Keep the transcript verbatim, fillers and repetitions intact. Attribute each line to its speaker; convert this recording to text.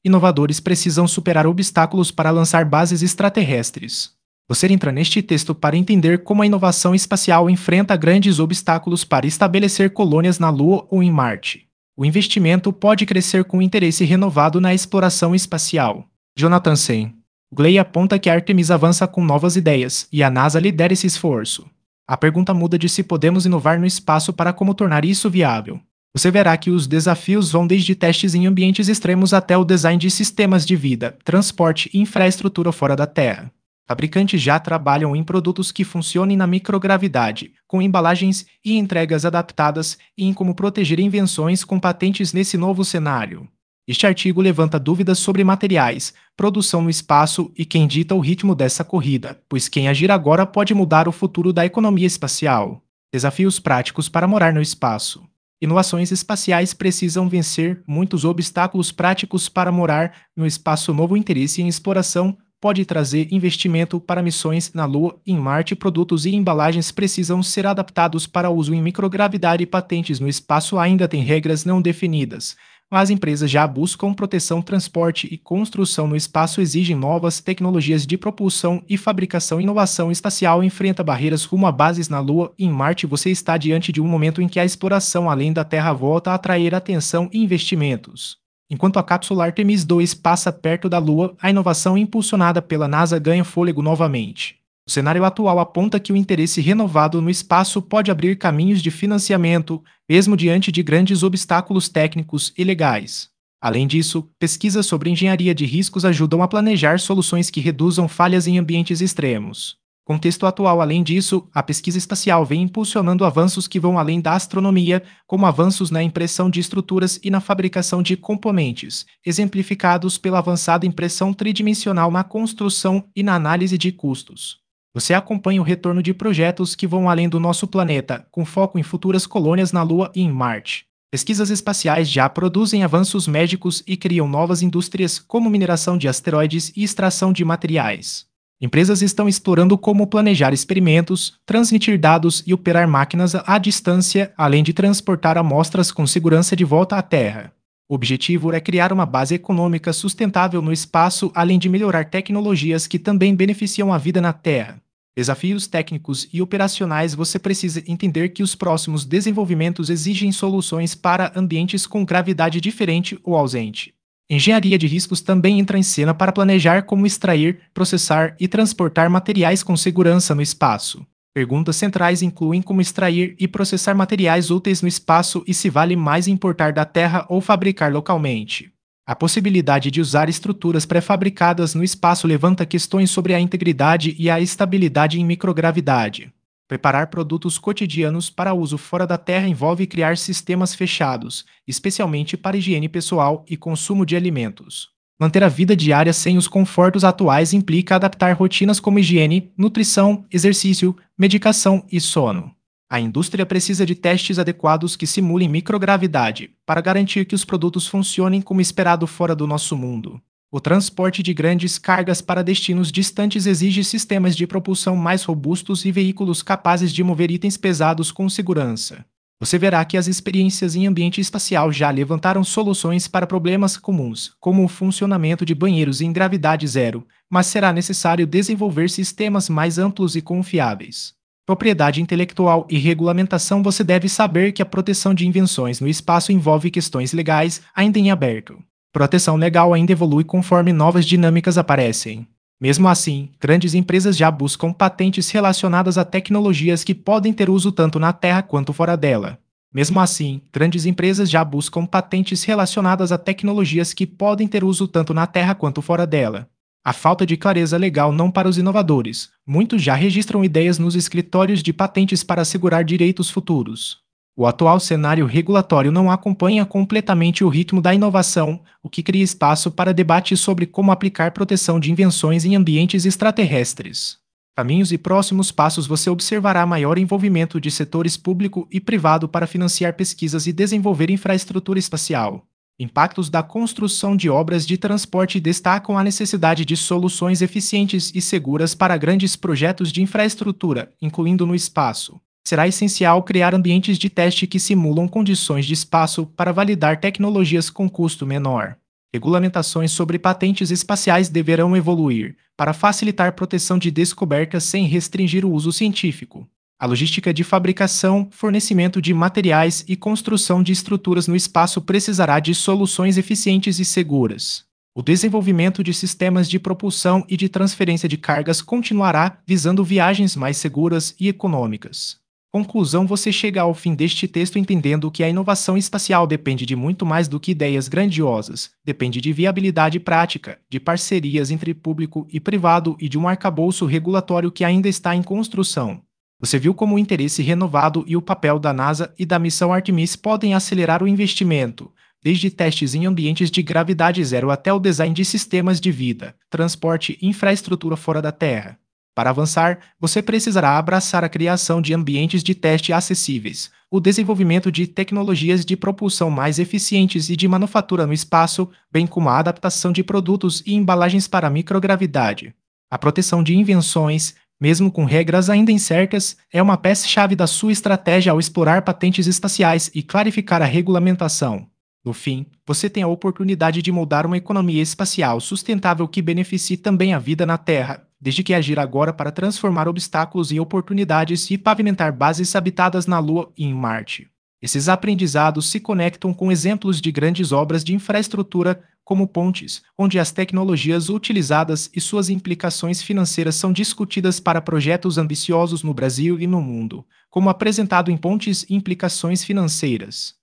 Speaker 1: Inovadores precisam superar obstáculos para lançar bases extraterrestres. Você entra neste texto para entender como a inovação espacial enfrenta grandes obstáculos para estabelecer colônias na Lua ou em Marte. O investimento pode crescer com interesse renovado na exploração espacial. Jonathan Sen. Gley aponta que a Artemis avança com novas ideias e a NASA lidera esse esforço. A pergunta muda de se podemos inovar no espaço para como tornar isso viável. Você verá que os desafios vão desde testes em ambientes extremos até o design de sistemas de vida, transporte e infraestrutura fora da Terra. Fabricantes já trabalham em produtos que funcionem na microgravidade, com embalagens e entregas adaptadas e em como proteger invenções com patentes nesse novo cenário. Este artigo levanta dúvidas sobre materiais, produção no espaço e quem dita o ritmo dessa corrida, pois quem agir agora pode mudar o futuro da economia espacial. Desafios práticos para morar no espaço. Inovações espaciais precisam vencer muitos obstáculos práticos para morar no espaço. Novo interesse em exploração pode trazer investimento para missões na Lua e em Marte. Produtos e embalagens precisam ser adaptados para uso em microgravidade. Patentes no espaço ainda têm regras não definidas, mas empresas já buscam proteção. Transporte e construção no espaço exigem novas tecnologias de propulsão e fabricação. Inovação espacial enfrenta barreiras rumo a bases na Lua e em Marte. Você está diante de um momento em que a exploração além da Terra volta a atrair atenção e investimentos. Enquanto a cápsula Artemis dois passa perto da Lua, a inovação impulsionada pela NASA ganha fôlego novamente. O cenário atual aponta que o interesse renovado no espaço pode abrir caminhos de financiamento, mesmo diante de grandes obstáculos técnicos e legais. Além disso, pesquisas sobre engenharia de riscos ajudam a planejar soluções que reduzam falhas em ambientes extremos. Contexto atual. Além disso, a pesquisa espacial vem impulsionando avanços que vão além da astronomia, como avanços na impressão de estruturas e na fabricação de componentes, exemplificados pela avançada impressão tridimensional na construção e na análise de custos. Você acompanha o retorno de projetos que vão além do nosso planeta, com foco em futuras colônias na Lua e em Marte. Pesquisas espaciais já produzem avanços médicos e criam novas indústrias, como mineração de asteroides e extração de materiais. Empresas estão explorando como planejar experimentos, transmitir dados e operar máquinas à distância, além de transportar amostras com segurança de volta à Terra. O objetivo é criar uma base econômica sustentável no espaço, além de melhorar tecnologias que também beneficiam a vida na Terra. Desafios técnicos e operacionais. Você precisa entender que os próximos desenvolvimentos exigem soluções para ambientes com gravidade diferente ou ausente. Engenharia de riscos também entra em cena para planejar como extrair, processar e transportar materiais com segurança no espaço. Perguntas centrais incluem como extrair e processar materiais úteis no espaço e se vale mais importar da Terra ou fabricar localmente. A possibilidade de usar estruturas pré-fabricadas no espaço levanta questões sobre a integridade e a estabilidade em microgravidade. Preparar produtos cotidianos para uso fora da Terra envolve criar sistemas fechados, especialmente para higiene pessoal e consumo de alimentos. Manter a vida diária sem os confortos atuais implica adaptar rotinas como higiene, nutrição, exercício, medicação e sono. A indústria precisa de testes adequados que simulem microgravidade, para garantir que os produtos funcionem como esperado fora do nosso mundo. O transporte de grandes cargas para destinos distantes exige sistemas de propulsão mais robustos e veículos capazes de mover itens pesados com segurança. Você verá que as experiências em ambiente espacial já levantaram soluções para problemas comuns, como o funcionamento de banheiros em gravidade zero, mas será necessário desenvolver sistemas mais amplos e confiáveis. Propriedade intelectual e regulamentação. Você deve saber que a proteção de invenções no espaço envolve questões legais ainda em aberto. Proteção legal ainda evolui conforme novas dinâmicas aparecem. Mesmo assim, grandes empresas já buscam patentes relacionadas a tecnologias que podem ter uso tanto na Terra quanto fora dela. Mesmo assim, grandes empresas já buscam patentes relacionadas a tecnologias que podem ter uso tanto na Terra quanto fora dela. A falta de clareza legal não para os inovadores. Muitos já registram ideias nos escritórios de patentes para assegurar direitos futuros. O atual cenário regulatório não acompanha completamente o ritmo da inovação, o que cria espaço para debates sobre como aplicar proteção de invenções em ambientes extraterrestres. Caminhos e próximos passos. Você observará maior envolvimento de setores público e privado para financiar pesquisas e desenvolver infraestrutura espacial. Impactos da construção de obras de transporte destacam a necessidade de soluções eficientes e seguras para grandes projetos de infraestrutura, incluindo no espaço. Será essencial criar ambientes de teste que simulam condições de espaço para validar tecnologias com custo menor. Regulamentações sobre patentes espaciais deverão evoluir para facilitar proteção de descobertas sem restringir o uso científico. A logística de fabricação, fornecimento de materiais e construção de estruturas no espaço precisará de soluções eficientes e seguras. O desenvolvimento de sistemas de propulsão e de transferência de cargas continuará visando viagens mais seguras e econômicas. Conclusão: você chega ao fim deste texto entendendo que a inovação espacial depende de muito mais do que ideias grandiosas, depende de viabilidade prática, de parcerias entre público e privado e de um arcabouço regulatório que ainda está em construção. Você viu como o interesse renovado e o papel da NASA e da missão Artemis podem acelerar o investimento, desde testes em ambientes de gravidade zero até o design de sistemas de vida, transporte e infraestrutura fora da Terra. Para avançar, você precisará abraçar a criação de ambientes de teste acessíveis, o desenvolvimento de tecnologias de propulsão mais eficientes e de manufatura no espaço, bem como a adaptação de produtos e embalagens para a microgravidade. A proteção de invenções, mesmo com regras ainda incertas, é uma peça-chave da sua estratégia ao explorar patentes espaciais e clarificar a regulamentação. No fim, você tem a oportunidade de moldar uma economia espacial sustentável que beneficie também a vida na Terra, desde que agir agora para transformar obstáculos em oportunidades e pavimentar bases habitadas na Lua e em Marte. Esses aprendizados se conectam com exemplos de grandes obras de infraestrutura, como pontes, onde as tecnologias utilizadas e suas implicações financeiras são discutidas para projetos ambiciosos no Brasil e no mundo, como apresentado em Pontes e Implicações Financeiras.